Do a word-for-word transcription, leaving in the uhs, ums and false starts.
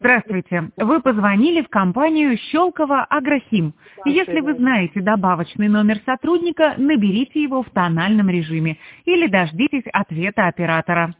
Здравствуйте. Вы позвонили в компанию Щелково Агрохим. Если вы знаете добавочный номер сотрудника, наберите его в тональном режиме или дождитесь ответа оператора.